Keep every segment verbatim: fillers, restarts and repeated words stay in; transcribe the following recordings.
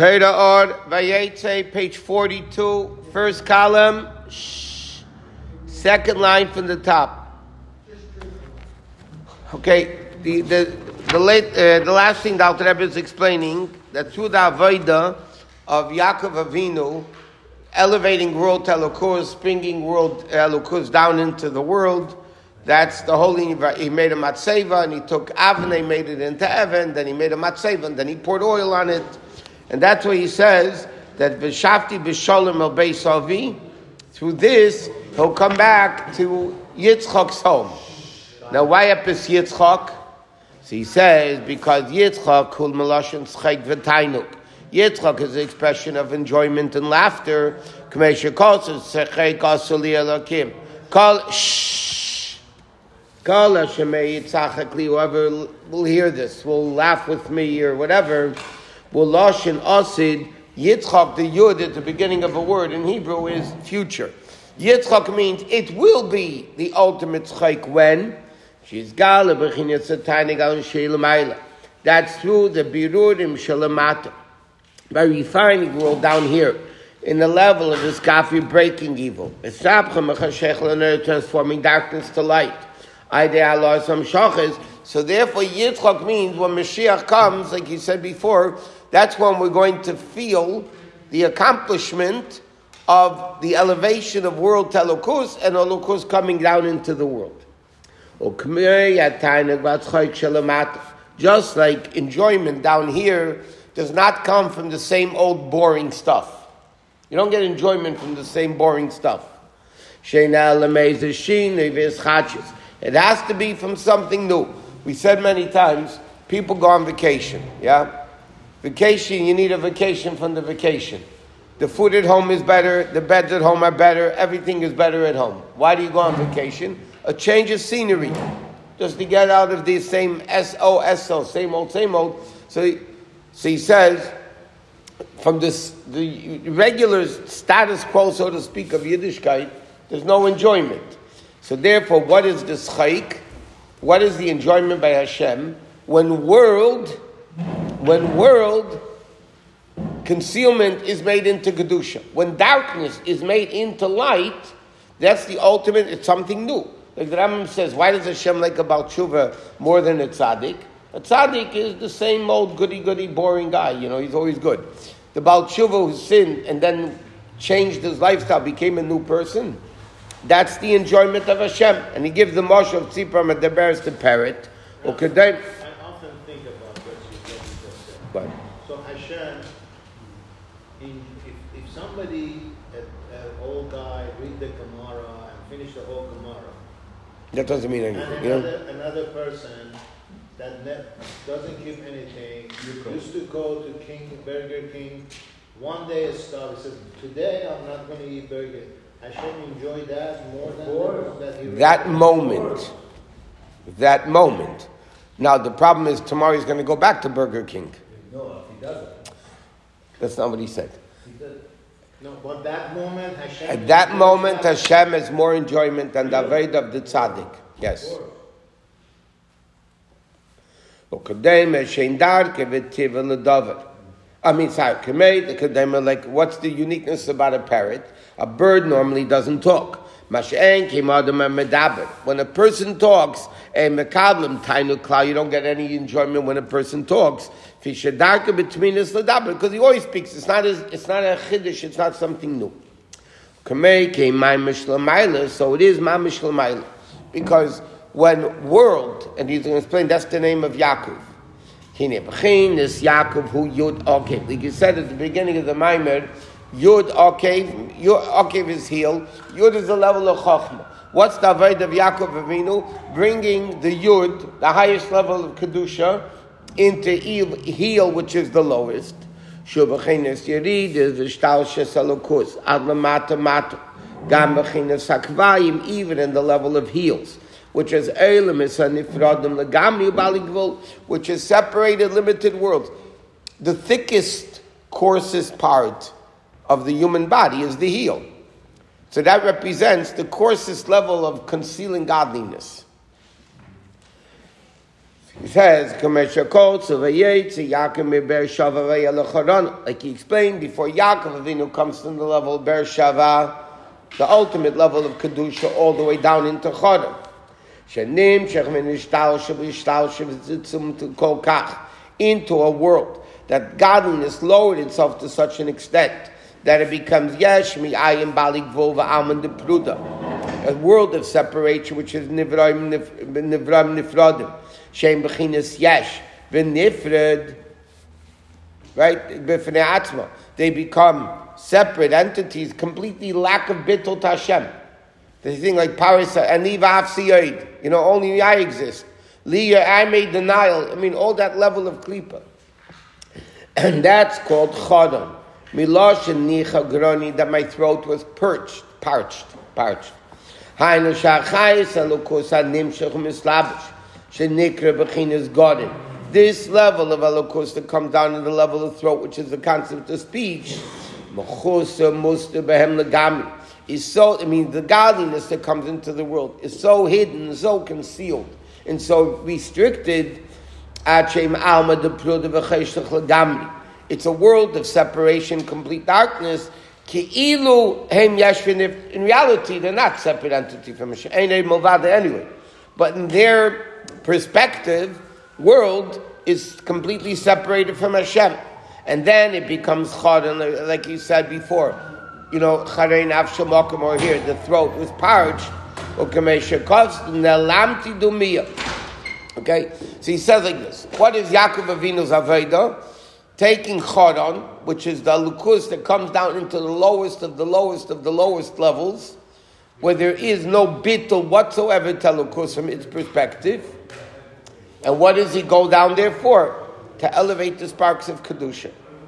Torah Or Vayetze, page forty-two, first column, shh, second line from the top. Okay, the the the late uh, the last thing the Alter Rebbe is explaining that through the avodah of Yaakov Avinu, elevating world to Elokus, bringing world Elokus down into the world. That's the holy. He made a matzeva and he took avnei, made it into Evan. Then he made a matzeva and then he poured oil on it. And that's why he says that v'shafti b'sholem el beis avi. Through this, he'll come back to Yitzchak's home. Now, why epis Yitzchak? So he says because Yitzchak kul melashon tzchek v'tainuk. Yitzchak is the expression of enjoyment and laughter. K'mei shekol tzchek asuli elokim. Kol shh. Kol Hashemei yitzachak li. Whoever will hear this will laugh with me or whatever. Will loshin asid. Yitzchak, the yud at the beginning of a word in Hebrew is future. Yitzchak means it will be the ultimate tzchek when she's gala b'chinyat satani gal sheilamayla. That's through the birurim shalamata, by refining the world down here in the level of this kafi breaking evil. It's transforming darkness to light. So therefore Yitzchak means when Mashiach comes, like he said before, that's when we're going to feel the accomplishment of the elevation of world to Elokus and Elokus coming down into the world. Just like enjoyment down here does not come from the same old boring stuff. You don't get enjoyment from the same boring stuff. It has to be from something new. We said many times, people go on vacation, yeah? Vacation, you need a vacation from the vacation. The food at home is better, the beds at home are better, everything is better at home. Why do you go on vacation? A change of scenery. Just to get out of the same S O S O, same old, same old. So he, so he says, from this the regular status quo, so to speak, of Yiddishkeit, there's no enjoyment. So therefore, what is the tzchaik? What is the enjoyment by Hashem? When world, when world concealment is made into kedusha, when darkness is made into light, that's the ultimate. It's something new. Like the Rambam says, why does Hashem like about tshuva more than a tzaddik? A tzaddik is the same old goody-goody boring guy. You know, he's always good. The Baal Tshuva who sinned and then changed his lifestyle, became a new person. That's the enjoyment of Hashem. And he gives the moshe of Tzipram and the bears to parrot. Now, okay, I often think about what you just said. What? So Hashem, in, if, if somebody, an old guy, read the Gemara and finish the whole Gemara, that doesn't mean anything. and You another, know? another person that ne- doesn't keep anything, used to go to King, Burger King, one day it stopped, he says, today I'm not going to eat burger. Hashem enjoyed that more than that he That moment. That moment. Now the problem is tomorrow he's going to go back to Burger King. No, if he doesn't. That's not what he said. He doesn't. No, but that moment Hashem... At that moment Hashem has more enjoyment than the avodah of the tzaddik. Yes. I mean, sorry, like, what's the uniqueness about a parrot? A bird normally doesn't talk. When a person talks, you don't get any enjoyment when a person talks. Because he always speaks. It's not, a, it's not a chiddush, it's not something new. So it is mamish l'mayla. Because when world, and he's going to explain, that's the name of Yaakov. This Yaakov who Yud Akev. Like you said at the beginning of the Maimer, Yud Akev, Yud Akev is heel. Yud is the level of Chochmah. What's the avodah of Yaakov Avinu? Bringing the Yud, the highest level of Kedusha, into heel, which is the lowest. Shubachinas Yerid is the Shtal Shesalukus, Ad Lamata Mata, Gam Bachinas Sakvayim, even in the level of heels, which is Eilim is Nifradim Lagamni Baligvul, which is separated, limited worlds. The thickest, coarsest part of the human body is the heel. So that represents the coarsest level of concealing godliness. He says, like he explained before, Yaakov Avinu comes from the level of Beersheva, the ultimate level of Kedusha, all the way down into Chodon. Into a world that godliness lowered itself to such an extent that it becomes yesh mi ayin balik vova alman de pruda, a world of separation which is nivram nivram nifradim shem bechinas yesh v'nifred, right? B'fnei atzma, they become separate entities, completely lack of bittul to Hashem. They think like parasa and niva afsiyoid, you know, only I exist. Liya, I made the Nile. I mean, all that level of klipa, and that's called chodon. Milosh and nicha groni, that my throat was perched, parched, parched. Hainu shachayis alukus hanimshach mislabish shenikra bechinas godin. This level of alukus that comes down to the level of throat, which is the concept of speech, mechusa musta behem legami, is so. I mean, the godliness that comes into the world is so hidden, so concealed, and so restricted. Achem alma de pruda v'cheshtach legamri. It's a world of separation, complete darkness. Ki'ilu hem yashvin. In reality, they're not separate entity from Hashem. Einay movada anyway. But in their perspective, world is completely separated from Hashem. And then it becomes chodon, like you said before. You know, charein avshamakim, or here, the throat was parched. Okay? So he says like this. What is Yaakov Avinu's Aveda? Taking Chodon, which is the lukus that comes down into the lowest of the lowest of the lowest levels, where there is no bittul whatsoever to lukus from its perspective. And what does he go down there for? To elevate the sparks of Kedusha.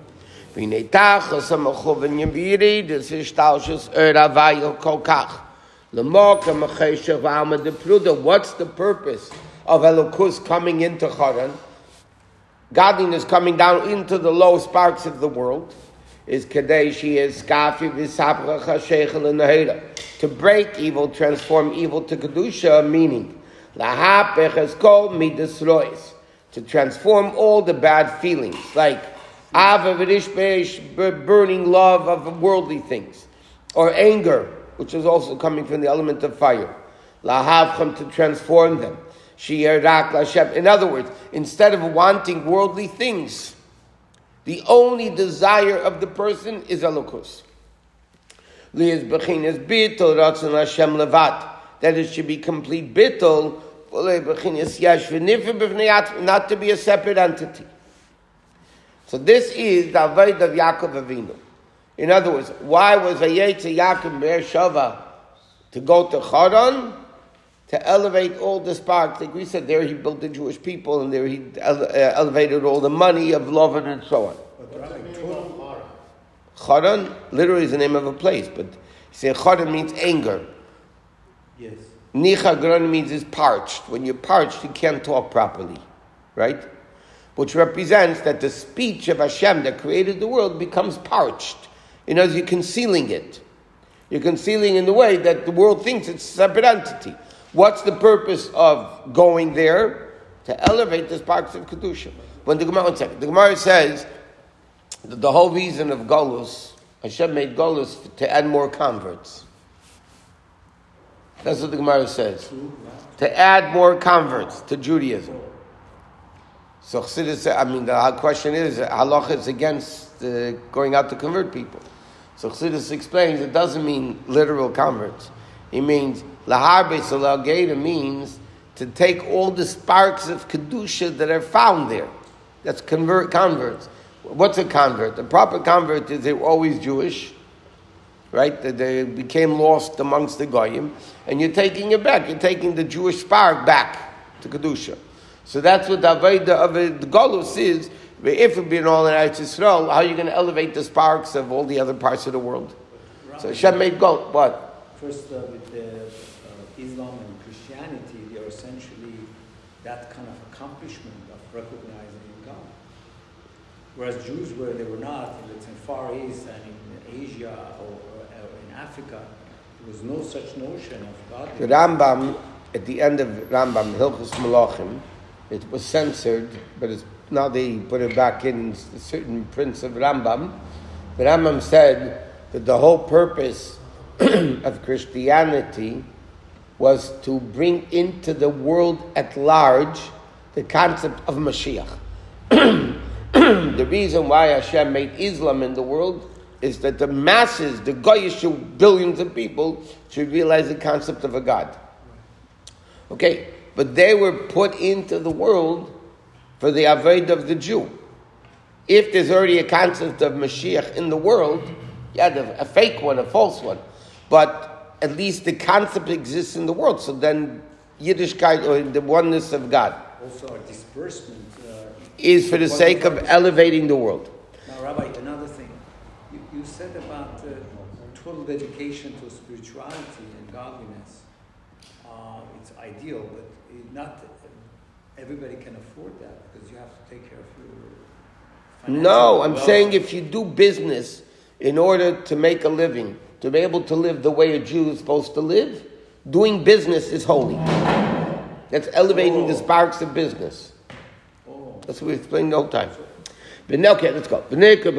What's the purpose of Elokus coming into Chodon? Godliness coming down into the low sparks of the world is Kadeshi is Skafi Visabra Chashechel in the to break evil, transform evil to Kedusha, meaning Lahapech is called Midas Rois, to transform all the bad feelings, like Ava V'Rishbesh, burning love of worldly things, or anger, which is also coming from the element of fire. Lahavchem, to transform them. In other words, instead of wanting worldly things, the only desire of the person is Elokus. That it should be complete bittul, not to be a separate entity. So this is the avodah of Yaakov Avinu. In other words, why was Vayetze Yaakov Beersheva to go to Chodon? To elevate all the sparks. Like we said, there he built the Jewish people, and there he ele- uh, elevated all the money of Lovan and so on. Chodon literally is the name of a place, but you say Chodon means anger. Yes. Nicha Gron means is parched. When you're parched, you can't talk properly, right? Which represents that the speech of Hashem that created the world becomes parched. You know, you're concealing it. You're concealing in the way that the world thinks it's a separate entity. What's the purpose of going there? To elevate the sparks of Kedusha. When the Gemara, one second, the Gemara says that the whole reason of Golus, Hashem made Golus to add more converts. That's what the Gemara says. To add more converts to Judaism. So Chassidus, I mean, the question is, halacha is against uh, going out to convert people. So Chassidus explains it doesn't mean literal converts. It means laharbe salageda means to take all the sparks of kedusha that are found there. That's convert converts. What's a convert? A proper convert is they were always Jewish, right? That they became lost amongst the goyim, and you're taking it back. You're taking the Jewish spark back to kedusha. So that's what the avodah of the golus is. If it be all in Eretz Yisrael, how are you going to elevate the sparks of all the other parts of the world? So Hashem made gold. What? First, uh, with the, uh, Islam and Christianity, they are essentially that kind of accomplishment of recognizing God. Whereas Jews, where they were not, it's in Far East and in Asia or, or in Africa, there was no such notion of God. The Rambam, at the end of Rambam, Hilchos Malachim, It was censored, but it's, now they put it back in certain prints of Rambam. The Rambam said that the whole purpose of Christianity was to bring into the world at large the concept of Mashiach. The reason why Hashem made Islam in the world is that the masses, the Goyish billions of people, should realize the concept of a God. Okay, but they were put into the world for the Avodah of the Jew. If there's already a concept of Mashiach in the world, yeah, a fake one, a false one, but at least the concept exists in the world. So then Yiddishkeit, or the oneness of God, also our disbursement uh, is for the sake of elevating the world. Now, Rabbi, another thing. You, you said about uh, total dedication to spirituality and godliness. Uh, it's ideal, but it not everybody can afford that because you have to take care of your financial No, I'm wealth. saying if you do business in order to make a living, to be able to live the way a Jew is supposed to live, doing business is holy. That's elevating Oh. the sparks of business. Oh. That's what we explained the whole time. But now, okay, let's go.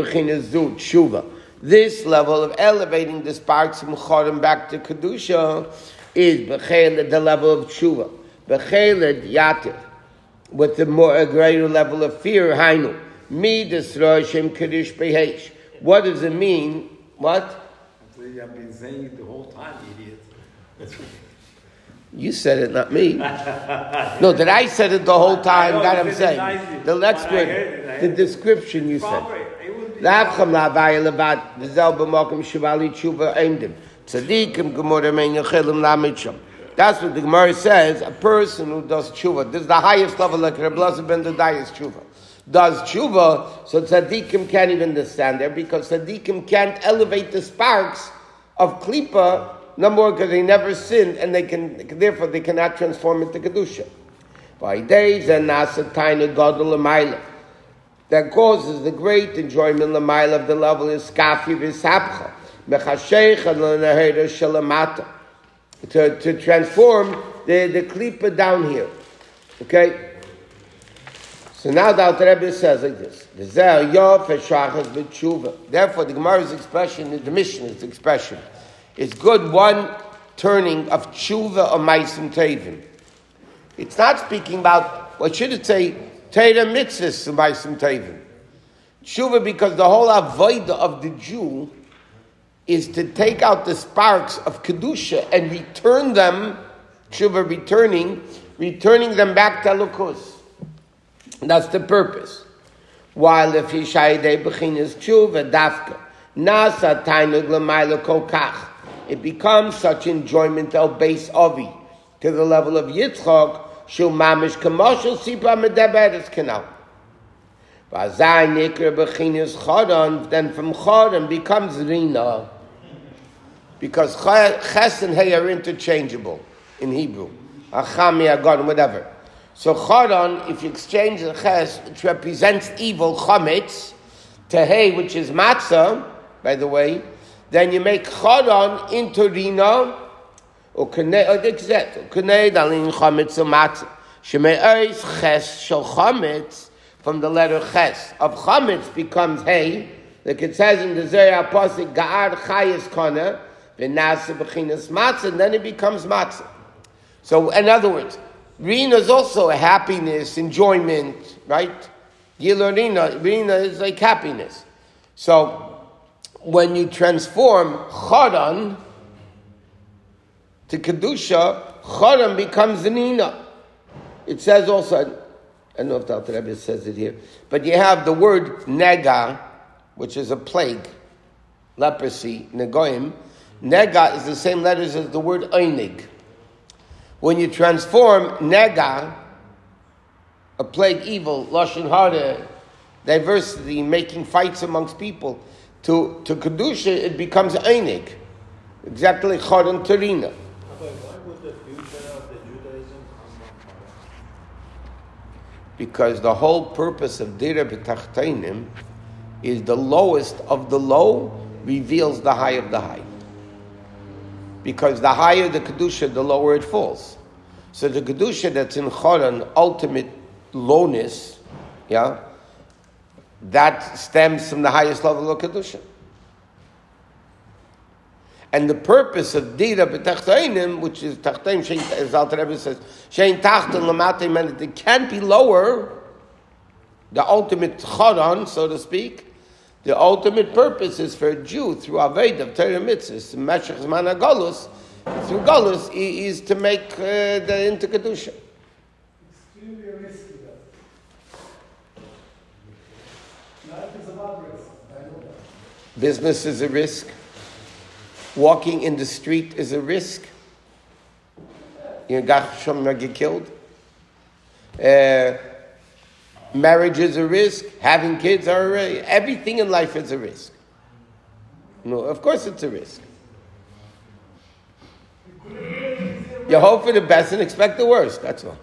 This level of elevating the sparks from Chorim back to Kedusha is b'cheled, the level of tshuva. B'cheled yatir, with the more a greater level of fear. Hainu midas roshem kedush behesh. What does it mean? What? That's what I've been saying it the whole time, idiot. You said it, not me. No, that I said it the whole time. I know, That you I'm said it saying. nicely. The next When I word, heard it, I the heard it. description you said. Probably. It would be- Lavcham lavaya levad v'zel b'makom shivali tshuva eindim tzadikim gemora mein yechelim lamitsham. That's what the Gemara says. A person who does tshuva, this is the highest level, like Reb Elazar ben Dodai's tshuva, does tshuva, so tzadikim can't even understand there because tzadikim can't elevate the sparks of klipa. Number one, because they never sinned, and they can therefore they cannot transform into kedusha. By days and nasa taina gadol l'mayla. That causes the great enjoyment l'mayla of the level is skafi v'sapcha mechashecha l'nahera shalamata, to to transform the the klipa down here. Okay. So now the Alter Rebbe says like this: V'zeh yof eshachas b'tshuva. Therefore, the Gemara's expression, the Mishnah's expression, is good one turning of tshuva or ma'asim tevim. It's not speaking about, what should it say, Torah mitzvahs or ma'asim tevim. Tshuva, because the whole avodah of the Jew is to take out the sparks of kedusha and return them, tshuva returning, returning them back to elokus. That's the purpose. While if yishayidei b'chinas tshuva dafka nasa tainug l'mayla kol kach, it becomes such enjoyment al base ovi to the level of Yitzchak shul mamish kamoshel sipra medaberes kanal. V'azay nikra b'chinas chodon, then from chodon becomes rina, because ches and hey are interchangeable in Hebrew. Achami agon, whatever. So chodon, if you exchange the ches, it represents evil chametz to hey, which is matzah, by the way. Then you make chodon into rina, or kanei, or exet, or kanei dalin chametz or matzah. Sheme'eis ches shel chametz, from the letter ches of chametz becomes hey, like it says in the Zohar Apostle, ga'ar chayes kona, v'nasa b'chinas matzah, and then it becomes matzah. So, in other words, rina is also a happiness, enjoyment, right? Gila rina, rina is like happiness. So, when you transform chodon to kedusha, chodon becomes nina. It says also, I don't know if the Alter Rebbe says it here, but you have the word nega, which is a plague, leprosy, negoim. Nega is the same letters as the word einig. When you transform nega, a plague, evil, lashon hara, diversity, making fights amongst people, to to kedusha, it becomes einig, exactly like chodon terina. Why would the future of the Judaism come from? Because the whole purpose of Dira B'Tachtainim is the lowest of the low reveals the high of the high. Because the higher the Kedusha, the lower it falls. So the Kedusha that's in Choron, ultimate lowness, yeah, that stems from the highest level of Kedusha. And the purpose of Dira b'Tachtainim, which is Tachtaim, as Alter Rebbe says, Shein Tachtan Lamatay, meant it can't be lower, the ultimate Choron, so to speak. The ultimate purpose is for a Jew, through Aved of Torah Mitzvahs, Meshach Zman HaGolus, through Golus, is to make uh, the into Kedusha. Extremely risky, though. Life is about risk. I know that. Business is a risk. Walking in the street is a risk. You know, get killed. Uh, marriage is a risk. Having kids are a risk. Everything in life is a risk. No, of course it's a risk. You hope for the best and expect the worst. That's all.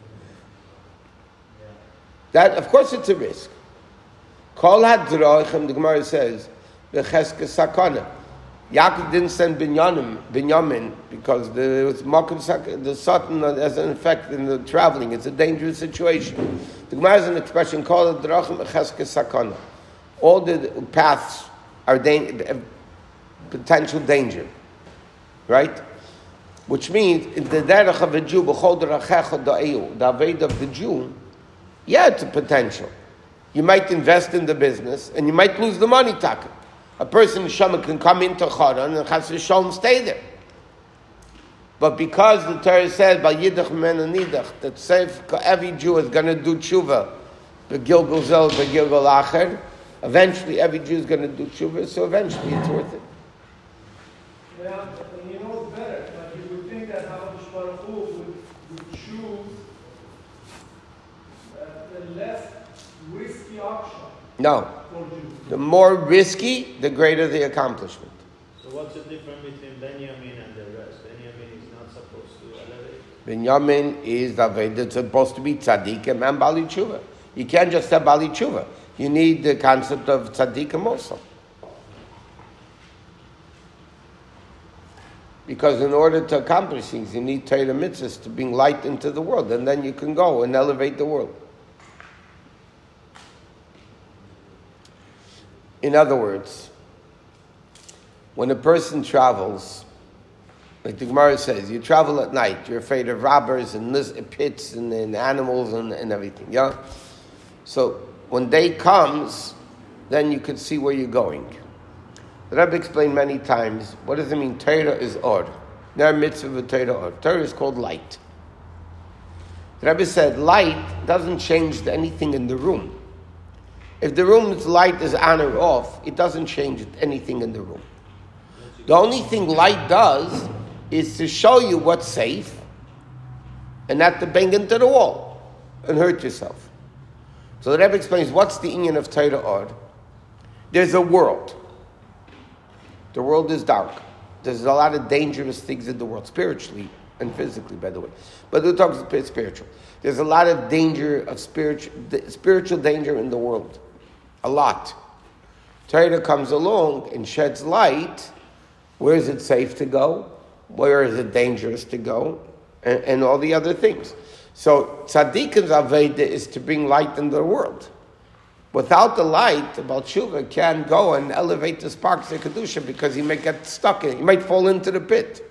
That, of course, it's a risk. Kol hadrachim, the Gemara says, b'cheska sakana. Yaakov didn't send Binyamin, Binyamin because there was Makom, the Satan as an effect in the traveling. It's a dangerous situation. The Gemara has an expression called Drachim Echeske Sakana. All the paths are da- potential danger, right? Which means in the derech of a Jew, b'chol derachecha da'eu, the aved of the Jew, yeah, it's a potential. You might invest in the business and you might lose the money, taka. A person in Shema can come into Choron and Chas v'Sholom stay there. But because the Torah says, "Bal yidach mimenu nidach," that says every Jew is going to do tshuva, the Gilgal Zel, the Gilgal Acher. Eventually, every Jew is going to do tshuva, so eventually it's worth it. Yeah, and you know it's better, but you would think that HaKadosh Baruch Hu would, would choose uh, the less risky option. No. The more risky, the greater the accomplishment. So what's the difference between Benjamin and the rest? Benjamin is not supposed to elevate. Benjamin is the that's supposed to be tzaddikim and bali tshuva. You can't just have bali tshuva. You need the concept of tzaddikim also. Because in order to accomplish things, you need Torah mitzvahs to bring light into the world, and then you can go and elevate the world. In other words, when a person travels, like the Gemara says, you travel at night, you're afraid of robbers and pits and, and animals and, and everything, yeah? So when day comes, then you can see where you're going. The Rebbe explained many times, what does it mean? Torah is or. There are mitzvah of Torah or. Torah is called light. The Rebbe said light doesn't change anything in the room. If the room's light is on or off, it doesn't change anything in the room. The only thing light does is to show you what's safe and not to bang into the wall and hurt yourself. So the Rebbe explains, what's the inyan of Torah or? There's a world. The world is dark. There's a lot of dangerous things in the world, spiritually and physically, by the way. But we're talking spiritual. There's a lot of danger, of spiritual, spiritual danger in the world. A lot. Torah comes along and sheds light. Where is it safe to go? Where is it dangerous to go? And, and all the other things. So Tzaddikim's Aveda is to bring light into the world. Without the light, the Baal Tshuva can go and elevate the sparks of Kedusha because he might get stuck in it. He might fall into the pit.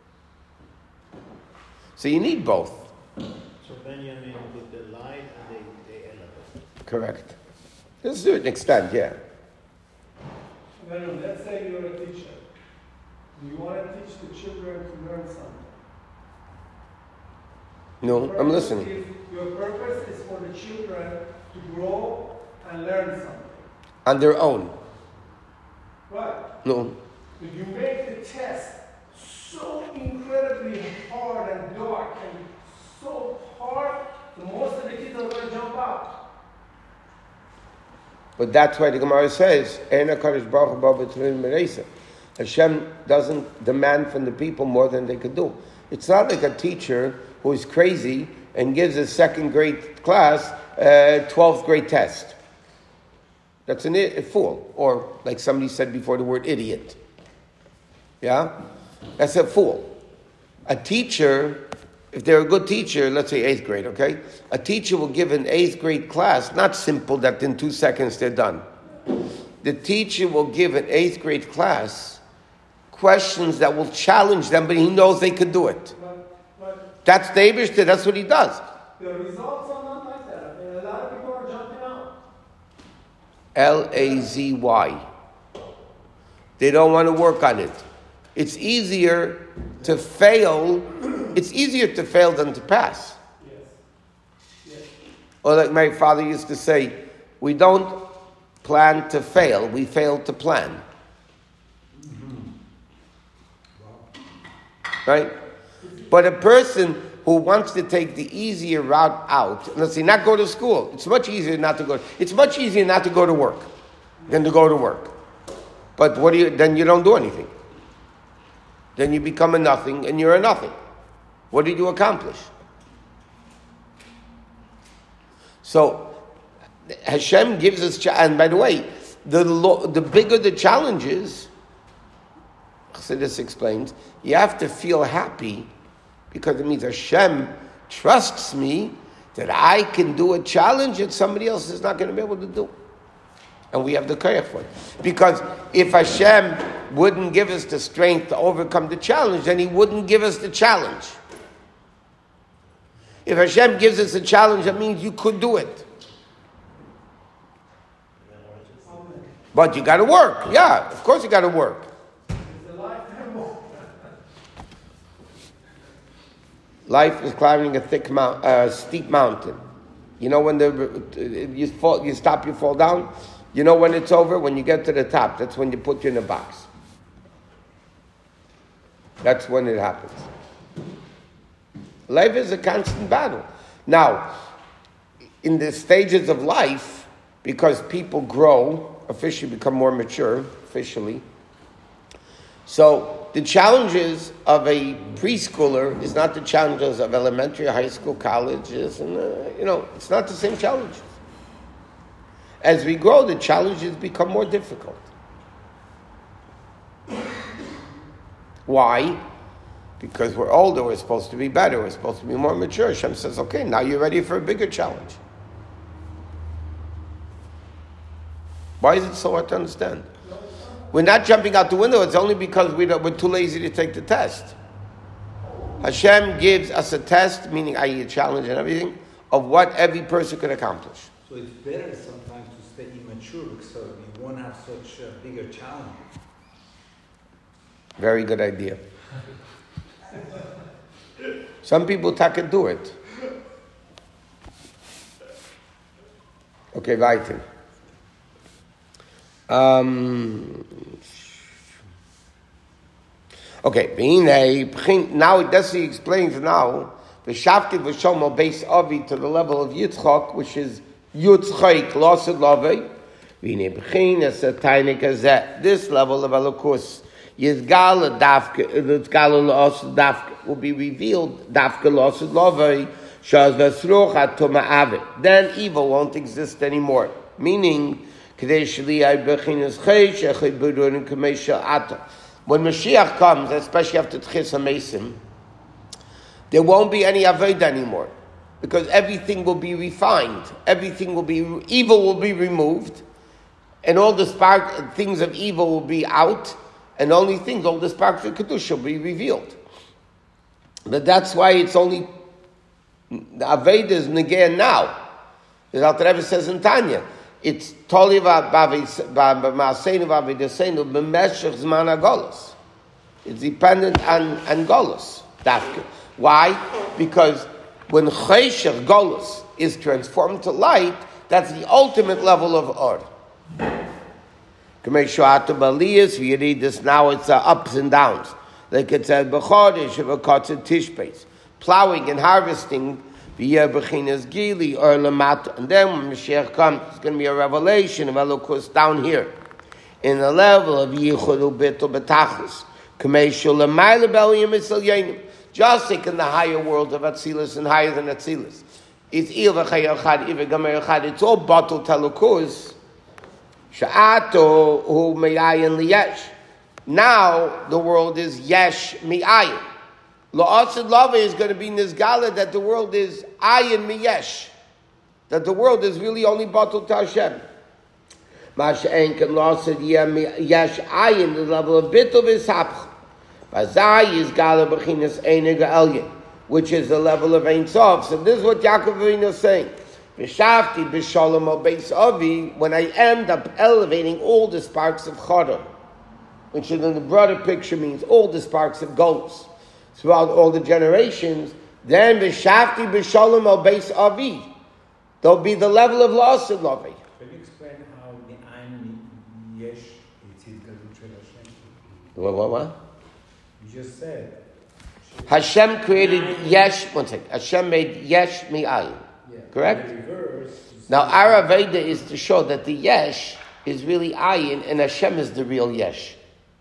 So you need both. So Benjamin with the light and they, they elevate. Correct. To a certain extent, yeah. Well, let's say you're a teacher. You want to teach the children to learn something. No, Your I'm purpose listening. Is, your purpose is for the children to grow and learn something. On their own. Right. No. If you make the test so incredibly hard and dark and so hard, the most of the kids are going to jump out. But that's why the Gemara says, "Eina Kadosh Baruch Hu b'Tefillin Mereisa." Hashem doesn't demand from the people more than they could do. It's not like a teacher who is crazy and gives a second grade class a twelfth grade test. That's an, a fool. Or, like somebody said before, the word idiot. Yeah? That's a fool. A teacher if they're a good teacher, let's say eighth grade, okay? A teacher will give an eighth grade class, not simple that in two seconds they're done. The teacher will give an eighth grade class questions that will challenge them, but he knows they could do it. But, but That's the Eibishter, that's what he does. the results are not like that. I mean, a lot of people are jumping out. L A Z Y. They don't want to work on it. It's easier to fail. It's easier to fail than to pass. Yes. Yes. Or like my father used to say, we don't plan to fail, we fail to plan. Right? But a person who wants to take the easier route out, let's say not go to school, it's much easier not to go, it's much easier not to go to work than to go to work. But what do you, then you don't do anything. Then you become a nothing and you're a nothing. What did you accomplish? So Hashem gives us, cha- and by the way, the lo- the bigger the challenge is, Chassidus explains, you have to feel happy because it means Hashem trusts me that I can do a challenge that somebody else is not going to be able to do. And we have the koyach for it. Because if Hashem wouldn't give us the strength to overcome the challenge, then He wouldn't give us the challenge. If Hashem gives us a challenge, that means you could do it. But you got to work. Yeah, of course you got to work. Life is climbing a thick mount, uh, steep mountain. You know when the you fall, you stop, you fall down. You know when it's over? When you get to the top. That's when you put you in a box. That's when it happens. Life is a constant battle. Now, in the stages of life, because people grow, officially become more mature, officially. So the challenges of a preschooler is not the challenges of elementary, high school, colleges, and uh, you know, it's not the same challenges. As we grow, the challenges become more difficult. Why? Because we're older, we're supposed to be better, we're supposed to be more mature. Hashem says, okay, now you're ready for a bigger challenge. Why is it so hard to understand? We're not jumping out the window, it's only because we don't, we're too lazy to take the test. Hashem gives us a test, meaning that is a challenge and everything, of what every person could accomplish. So it's better sometimes to stay immature because you won't have such a bigger challenge. Very good idea. Some people can do it. Okay, weiter. Um, okay, now that's he explains now the Shafted V'Shomo base Avi to the level of Yitzchak, which is Yitzchak Losed Lavei. This level of Elokus Yizgal Dafke Yizgal Losed Dafke will be revealed Dafke Losed Lavei Shaz Vesruch Atoma Ave. Then evil won't exist anymore. Meaning. When Mashiach comes, especially after Tchis HaMesim, there won't be any Avodah anymore. Because everything will be refined. Everything will be, evil will be removed. And all the spark, things of evil will be out. And only things, all the sparks of Kedusha will be revealed. But that's why it's only, the Avodah is Negeh now. As Alter Rebbe says in Tanya, it's toliva b'maaseinu v'avidasenu b'meshech zman hagolus. It's dependent on on golus. Dafke. Why? Because when cheshech golus is transformed to light, that's the ultimate level of or. We read this now. It's uh, ups and downs, like it said b'chodesh v'kotzet tishbeis, plowing and harvesting. And then when Mashiach comes, it's going to be a revelation of Elokus down here. In the level of Yichud U'Bitul B'Tachlis. Just like in the higher world of Atzilus and higher than Atzilus. It's It's all Batul Telukus. Sha'ato Hu Me'ayin Liyesh. Now the world is Yesh Mi'ayin. La'asid lava is going to be nizgala that the world is ayin miyesh. That the world is really only batul to Hashem. Masha'en can la'asid yesh ayin, the level of bitul v'sapch. Vazai is gala b'chinas einig elyin, which is the level of Ein Sof. So this is what Yaakov Avinu is saying. B'shavti b'shalom al beis avi, when I end up elevating all the sparks of Chara, which in the broader picture means all the sparks of goals throughout all the generations, then b'shavti b'shalom al beis avi, there'll be the level of loss in Lavi. Can you explain how the Ein Yesh is his Hashem? What, what, what? You just said. Hashem created Yesh, one second, Hashem made Yesh mi'ayin. Yeah. Correct? The reverse, Now, our Aveda is to show that the Yesh is really Ayin and Hashem is the real Yesh.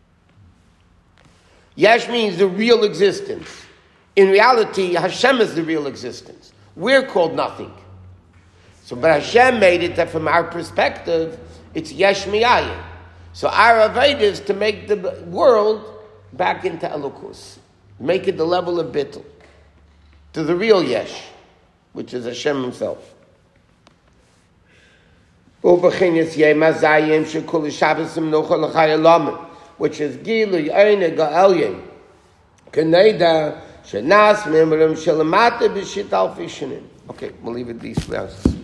Yesh means the real existence. In reality, Hashem is the real existence. We're called nothing. So, but Hashem made it that from our perspective, it's Yesh mi'ayin. So our Aveda is to make the world back into Elokus. Make it the level of Bittul. To the real Yesh, which is Hashem himself. Which is Gilu Yaina Ga'elyin. Kaneda Shanas Mimram Shalamata Bishit Alfishinin. Okay, we'll leave it these classes.